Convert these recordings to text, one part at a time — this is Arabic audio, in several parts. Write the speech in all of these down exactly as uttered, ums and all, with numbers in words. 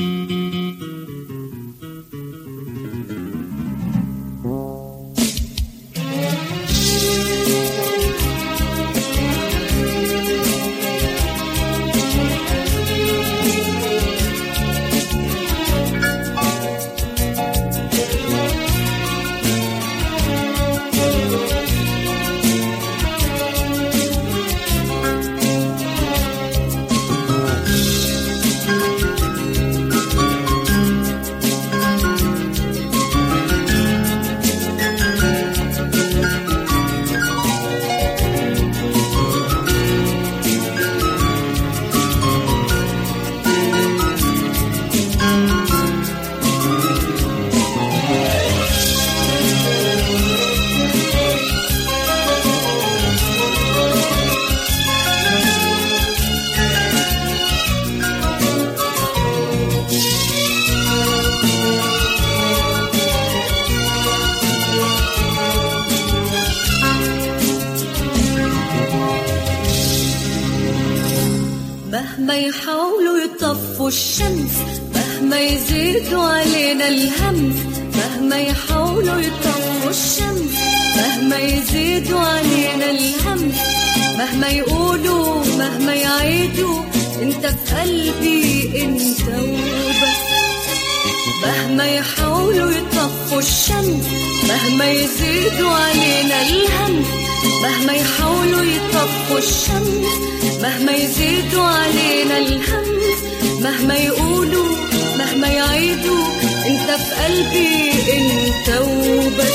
مهما يحاولوا يطفوا الشمس، مهما يزيدوا علينا الهم، مهما يحاولوا يطفوا الشمس، مهما يزيدوا علينا الهم، مهما يقولوا مهما يعيدوا انت في قلبي انت وبس. مهما يحاولوا يطفوا الشمس، مهما يزيدوا علينا الهم، مهما يحاولوا يطفوا الشمس، مهما يزيدوا علينا الهم، مهما يقولوا مهما يعيدوا انت في قلبي انت وبس.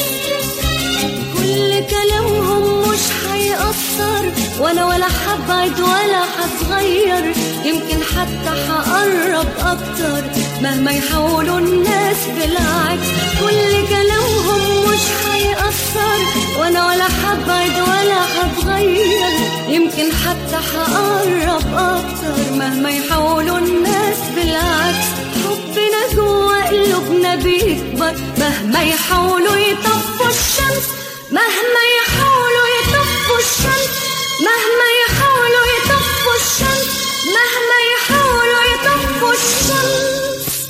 كل كلامهم مش هيأثر، وانا ولا حبعد ولا هتغير، يمكن حتى هقرب اكتر مهما يحاولوا الناس بالعكس. كل كلامهم مش هيأثر، وانا ولا حبعد ولا هتغير، يمكن حتى هقرب اكتر مهما يحاولوا الناس بالعكس. حبنا جوا قلوبنا بيكبر مهما يحاولوا يطفوا الشمس، مهما يحاولوا يطفوا الشمس، مهما يحاولوا يطفوا الشمس، مهما يحاولوا يطفوا الشمس.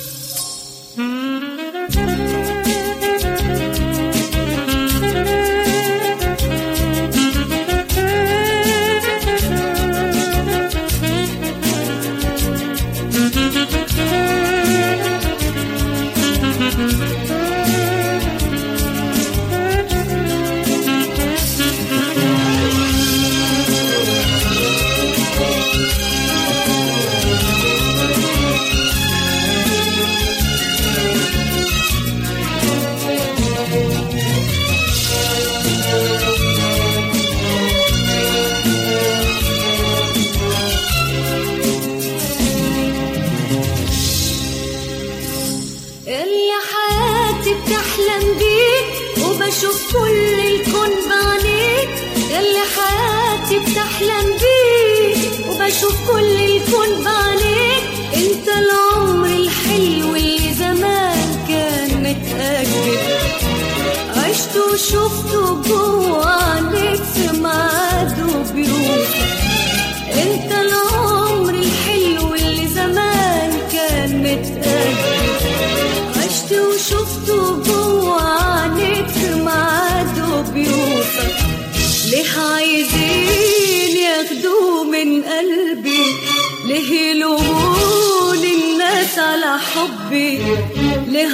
بشوف كل الكون بعينيك، ياللي حياتي بتحلم بيك، وبشوف كل الكون بعينيك. انت العمر الحلو اللي زمان كان متأجل، عشته وشفته جوا عينيك في ميعاده بيروح. انت العمر الحلو اللي زمان كان متأجل، عشته وشفته جوا عينيك في ميعاده بيوصل. ليه عايزين ياخدوه من قلبي، ليه يلومون الناس على حبي، ليه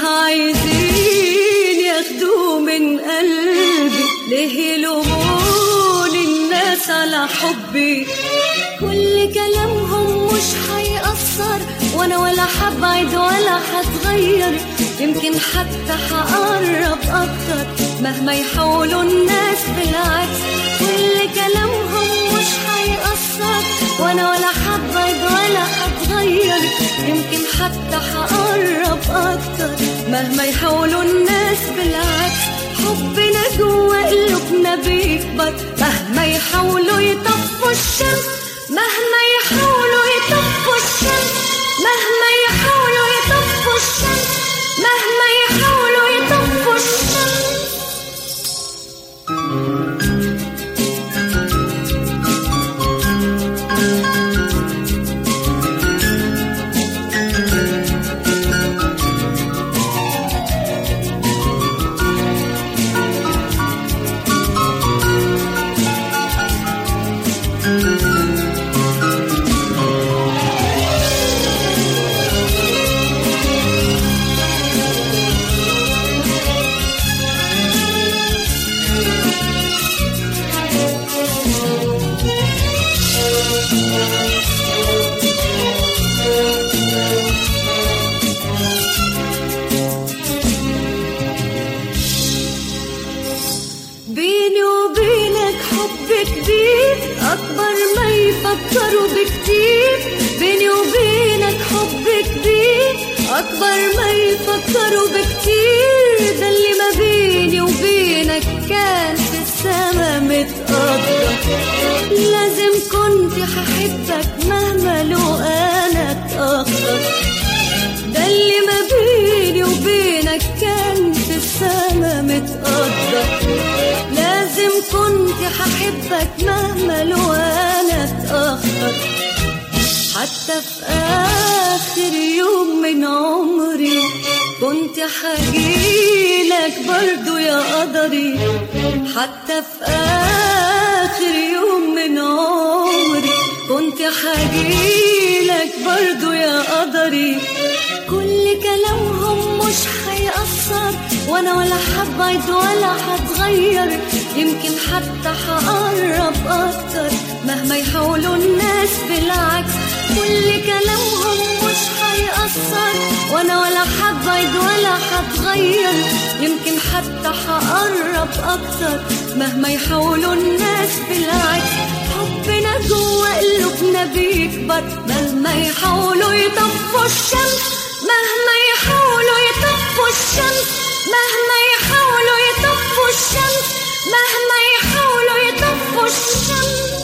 عايزين ياخدوه من قلبي، ليه يلومون الناس على حبي. كل كلامهم مش هيأثر، وانا ولا حبعد ولا هتغير، يمكن حتى هقرب اكتر مهما يحاولوا الناس بالعكس. كل كلامهم مش هيأثر، وانا ولا حبعد ولا هتغير، يمكن حتى هقرب اكتر مهما يحاولوا الناس بالعكس. حبنا جوا قلوبنا بيكبر مهما يحاولوا يطفوا الشمس، مهما يحاولوا يطفوا الشمس، مهما يحاولوا يطفوا الشمس، مهما يحاولوا يطفوا الشمس. أكبر ما يفكروا بكتير، ده اللي ما بيني وبينك كان في السما متقدر. لازم كنت هحبك مهما لو أنا اتأخر، ده اللي ما بيني وبينك كان في السما متقدر. لازم كنت هحبك مهما لو أنا اتأخر، حتى في آخر يوم من عمري كنت حجيلك برضو يا قدري. حتى في آخر يوم من عمري كنت حجيلك برضو يا قدري. كل كلامهم مش هيأثر، وانا ولا حبعد ولا هتغير، يمكن حتى هقرب اكتر مهما يحاولوا الناس بالعكس. كل كلامهم مش هيأثر، وانا ولا حبعد ولا هتغير، يمكن حتى هقرب اكتر مهما يحاولوا الناس بالعكس. حبنا جوا قلوبنا بيكبر مهما يحاولوا يطفوا الشمس، مهما يحاولوا يطفوا الشمس، مهما يحاولوا يطفوا الشمس، مهما يحاولوا يطفوا الشمس.